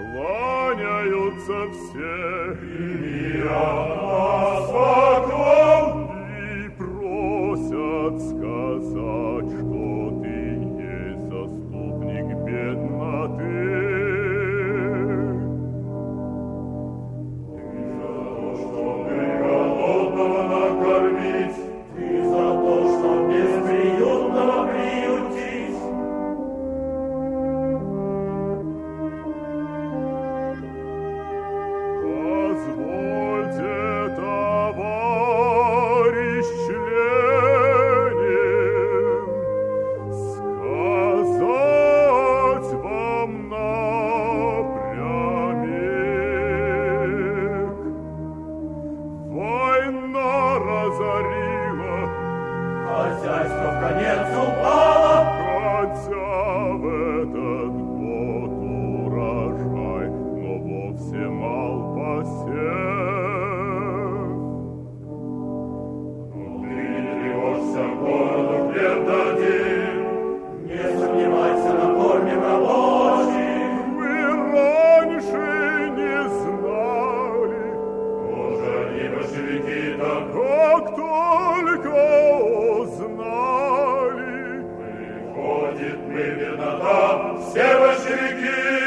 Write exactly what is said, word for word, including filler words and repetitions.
Кланяются все, прими от нас поклон, и просят сказать, что ты есть заступник бедноты. Ты за то, чтобы голодного накормить, ты за то, чтобы бесприютного приютить. Позвольте, товарищ Ленин, сказать вам напрямик. Война разорила, Хозяйство в конец упало, хотя в этот год урожай, но вовсе мал посев. Ты не тревожься, городу хлеб дадим, не сомневайся, накормим рабочих. Вы раньше не знали, Тоже они большевики-то, как только узнали. выходит, мы беднота, все большевики.